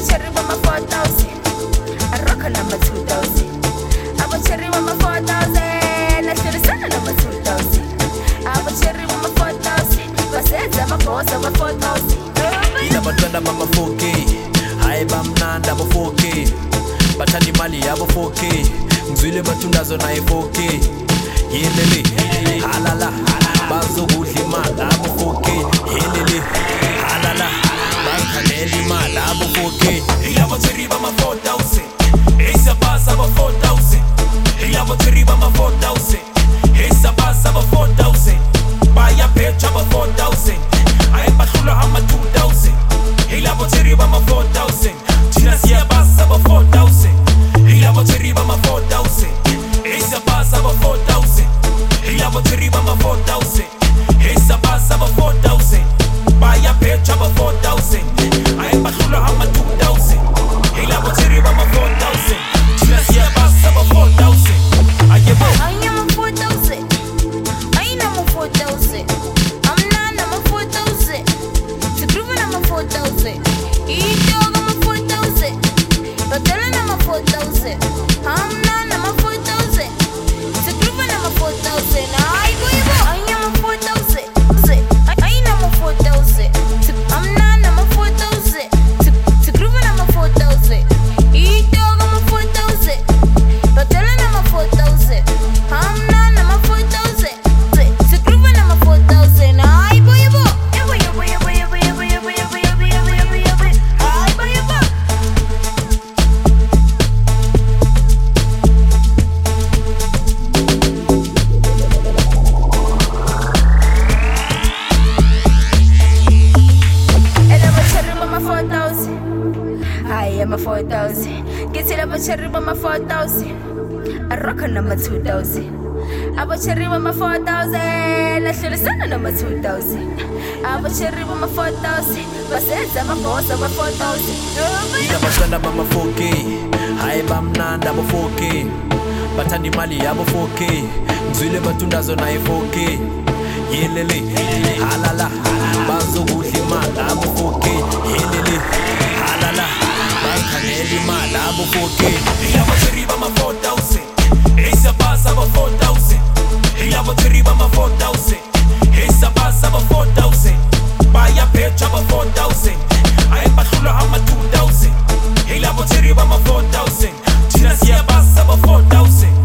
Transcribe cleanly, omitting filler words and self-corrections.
cherry with my 4,000. I rock a number 2,000. I'm a cherry with my 4,000. I should have sent a number 2,000. I'm a cherry with my 4,000. But says I'm a boss of my 4,000. Yabatanda mama 4K, hayi bamnanda abo 4K, bathanda imali yabo 4K, ngizwile bathundazo naye 4K, yelele halala bazokudla imali abo 4K, yelele halala bazikhandela imali abo 4K. Ilabo teriba ma 4,000, esa pasa ba 4,000. Ilabo teriba ma 4,000, esa pasa ba 4,000. Baya pecha ba 4,000, ay bahlula hama 2,000. Ilabo teriba ma 4,000, tina siya pasa ba 4,000. Ilabo teriba ma 4,000, esa pasa ba 4,000. Ilabo teriba ma 4,000, esa pasa ba 4,000. Baya pecha ba 4,000, ay bahlula hama 2,000. Ilabo teriba ma 4,000, tina siya pasa ba 4,000. Ayebo I am a 4,000. I am a 4,000. I'm not, I'm a 4,000. To prove I'm a 4,000. Eat dog, I'm a 4,000. But telling I'm a 4,000. I'm not, I'm a 4,000. To prove I'm a 4,000. I am a 4,000. I am a 4,000. I'm not, I'm a 4,000. To prove I'm a 4,000. Eat dog, I'm a 4,000. But telling I'm a 4,000. I'm not, I'm a 4,000. To prove I'm a 4,000. I boy. I am a 4,000. Get it up a cherry by my 4,000. I rock a number 2,000. I was cherry with my 4,000. I should have sent a number 2,000. I was cherry with my 4,000. But says I'm a boss of my 4,000. Yabatanda mama 4K, hayi bamnanda abo 4K, bathanda imali yabo 4K, ngizwile bathundazo naye 4K, yelele halala bazokudla imali abo 4K, yelele halala bazikhandela imali abo 4K. Ilabo teriba ma 4,000, esa pasa ba 4,000. Ilabo teriba ma 4,000, esa pasa ba 4,000. Baya pecha ba 4,000, ay bahlula hama 2,000. Ilabo teriba ma 4,000, tina siya pasa ba 4,000.